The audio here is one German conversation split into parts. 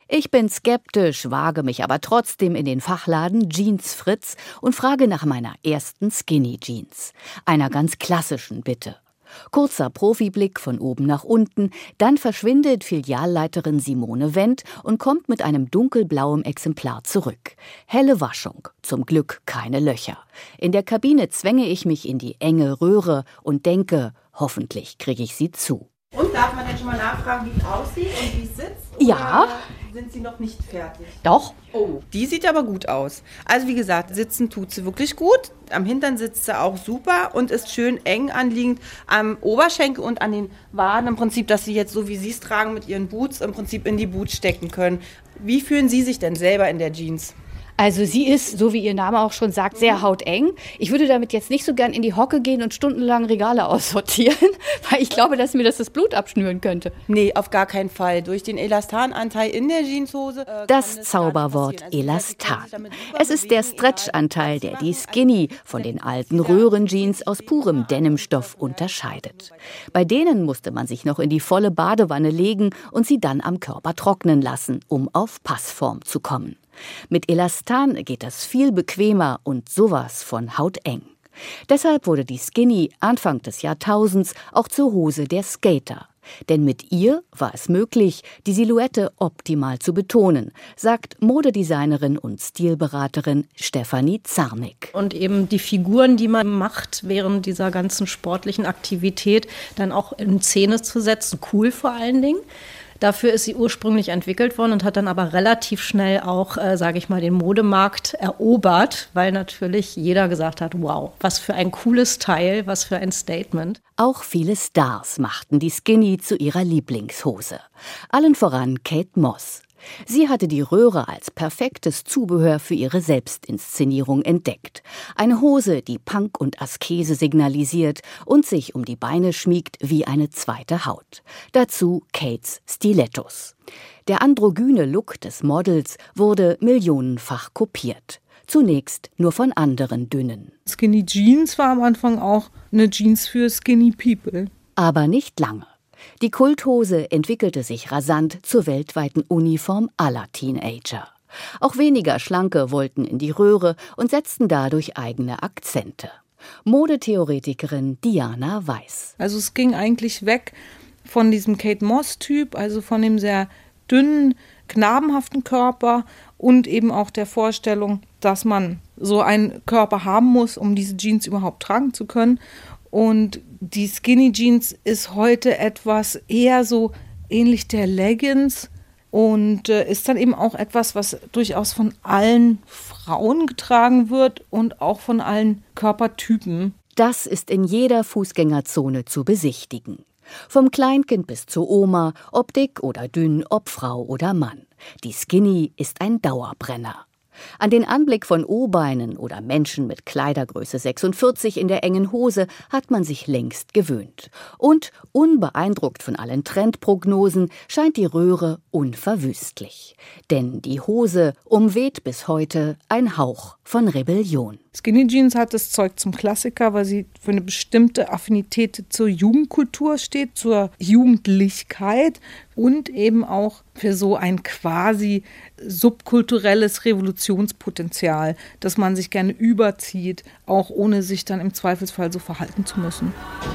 Ich bin skeptisch, wage mich aber trotzdem in den Fachladen Jeans Fritz und frage nach meiner ersten Skinny Jeans. Einer ganz klassischen, bitte. Kurzer Profiblick von oben nach unten, dann verschwindet Filialleiterin Simone Wendt und kommt mit einem dunkelblauem Exemplar zurück. Helle Waschung, zum Glück keine Löcher. In der Kabine zwänge ich mich in die enge Röhre und denke, hoffentlich kriege ich sie zu. Und darf man denn schon mal nachfragen, wie es aussieht und wie es sitzt? Ja. Oder sind Sie noch nicht fertig? Doch. Oh, die sieht aber gut aus. Also wie gesagt, sitzen tut sie wirklich gut. Am Hintern sitzt sie auch super und ist schön eng anliegend am Oberschenkel und an den Waden. Im Prinzip, dass Sie jetzt, so wie Sie es tragen mit Ihren Boots, im Prinzip in die Boots stecken können. Wie fühlen Sie sich denn selber in der Jeans? Also sie ist, so wie ihr Name auch schon sagt, sehr hauteng. Ich würde damit jetzt nicht so gern in die Hocke gehen und stundenlang Regale aussortieren, weil ich glaube, dass mir das Blut abschnüren könnte. Nee, auf gar keinen Fall. Durch den Elastananteil in der Jeanshose. Das Zauberwort Elastan. Es ist der Stretchanteil, der die Skinny von den alten Röhrenjeans aus purem Denimstoff unterscheidet. Bei denen musste man sich noch in die volle Badewanne legen und sie dann am Körper trocknen lassen, um auf Passform zu kommen. Mit Elastan geht das viel bequemer und sowas von hauteng. Deshalb wurde die Skinny Anfang des Jahrtausends auch zur Hose der Skater. Denn mit ihr war es möglich, die Silhouette optimal zu betonen, sagt Modedesignerin und Stilberaterin Stefanie Zarnik. Und eben die Figuren, die man macht während dieser ganzen sportlichen Aktivität, dann auch in Szene zu setzen, cool vor allen Dingen. Dafür ist sie ursprünglich entwickelt worden und hat dann aber relativ schnell auch, sage ich mal, den Modemarkt erobert, weil natürlich jeder gesagt hat, wow, was für ein cooles Teil, was für ein Statement. Auch viele Stars machten die Skinny zu ihrer Lieblingshose. Allen voran Kate Moss. Sie hatte die Röhre als perfektes Zubehör für ihre Selbstinszenierung entdeckt. Eine Hose, die Punk und Askese signalisiert und sich um die Beine schmiegt wie eine zweite Haut. Dazu Kates Stilettos. Der androgyne Look des Models wurde millionenfach kopiert. Zunächst nur von anderen Dünnen. Skinny Jeans war am Anfang auch eine Jeans für Skinny People. Aber nicht lange. Die Kulthose entwickelte sich rasant zur weltweiten Uniform aller Teenager. Auch weniger Schlanke wollten in die Röhre und setzten dadurch eigene Akzente. Modetheoretikerin Diana Weiß. Also es ging eigentlich weg von diesem Kate Moss-Typ, also von dem sehr dünnen, knabenhaften Körper und eben auch der Vorstellung, dass man so einen Körper haben muss, um diese Jeans überhaupt tragen zu können. Und die Skinny Jeans ist heute etwas eher so ähnlich der Leggings und ist dann eben auch etwas, was durchaus von allen Frauen getragen wird und auch von allen Körpertypen. Das ist in jeder Fußgängerzone zu besichtigen. Vom Kleinkind bis zur Oma, ob dick oder dünn, ob Frau oder Mann. Die Skinny ist ein Dauerbrenner. An den Anblick von O-Beinen oder Menschen mit Kleidergröße 46 in der engen Hose hat man sich längst gewöhnt. Und unbeeindruckt von allen Trendprognosen scheint die Röhre unverwüstlich. Denn die Hose umweht bis heute ein Hauch von Rebellion. Skinny Jeans hat das Zeug zum Klassiker, weil sie für eine bestimmte Affinität zur Jugendkultur steht, zur Jugendlichkeit und eben auch für so ein quasi subkulturelles Revolutionspotenzial, das man sich gerne überzieht, auch ohne sich dann im Zweifelsfall so verhalten zu müssen.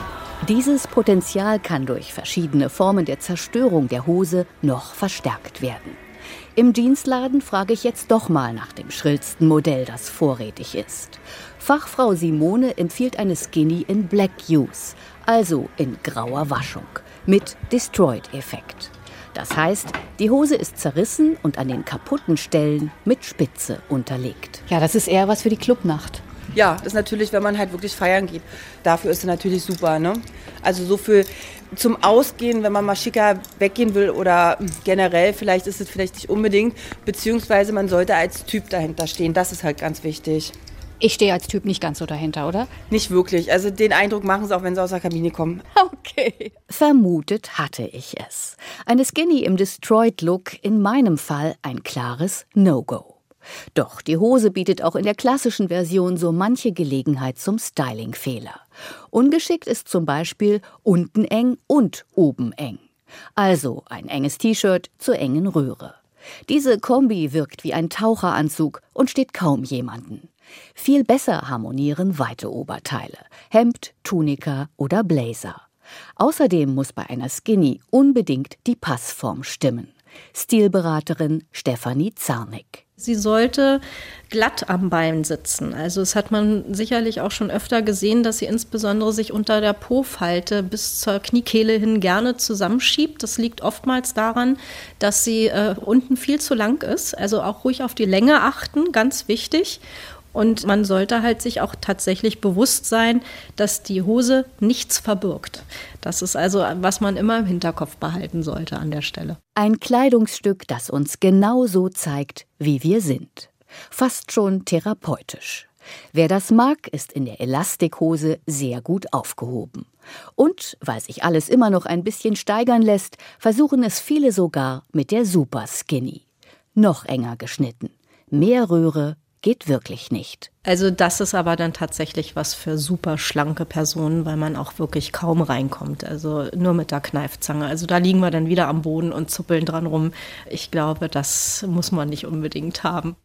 Dieses Potenzial kann durch verschiedene Formen der Zerstörung der Hose noch verstärkt werden. Im Jeansladen frage ich jetzt doch mal nach dem schrillsten Modell, das vorrätig ist. Fachfrau Simone empfiehlt eine Skinny in Black Use, also in grauer Waschung, mit Destroyed-Effekt. Das heißt, die Hose ist zerrissen und an den kaputten Stellen mit Spitze unterlegt. Ja, das ist eher was für die Clubnacht. Ja, das ist natürlich, wenn man halt wirklich feiern geht. Dafür ist es natürlich super, ne? Also so für zum Ausgehen, wenn man mal schicker weggehen will oder generell, vielleicht ist es vielleicht nicht unbedingt, beziehungsweise man sollte als Typ dahinter stehen. Das ist halt ganz wichtig. Ich stehe als Typ nicht ganz so dahinter, oder? Nicht wirklich. Also den Eindruck machen sie auch, wenn sie aus der Kabine kommen. Okay. Vermutet hatte ich es. Eine Skinny im Destroyed-Look, in meinem Fall ein klares No-Go. Doch die Hose bietet auch in der klassischen Version so manche Gelegenheit zum Styling-Fehler. Ungeschickt ist zum Beispiel unten eng und oben eng. Also ein enges T-Shirt zur engen Röhre. Diese Kombi wirkt wie ein Taucheranzug und steht kaum jemanden. Viel besser harmonieren weite Oberteile, Hemd, Tunika oder Blazer. Außerdem muss bei einer Skinny unbedingt die Passform stimmen. Stilberaterin Stefanie Zarnik. Sie sollte glatt am Bein sitzen. Also das hat man sicherlich auch schon öfter gesehen, dass sie insbesondere sich unter der Po-Falte bis zur Kniekehle hin gerne zusammenschiebt. Das liegt oftmals daran, dass sie unten viel zu lang ist. Also auch ruhig auf die Länge achten, ganz wichtig. Und man sollte halt sich auch tatsächlich bewusst sein, dass die Hose nichts verbirgt. Das ist also, was man immer im Hinterkopf behalten sollte an der Stelle. Ein Kleidungsstück, das uns genau so zeigt, wie wir sind. Fast schon therapeutisch. Wer das mag, ist in der Elastikhose sehr gut aufgehoben. Und, weil sich alles immer noch ein bisschen steigern lässt, versuchen es viele sogar mit der Super Skinny. Noch enger geschnitten. Mehr Röhre geht wirklich nicht. Also das ist aber dann tatsächlich was für super schlanke Personen, weil man auch wirklich kaum reinkommt. Also nur mit der Kneifzange. Also da liegen wir dann wieder am Boden und zuppeln dran rum. Ich glaube, das muss man nicht unbedingt haben.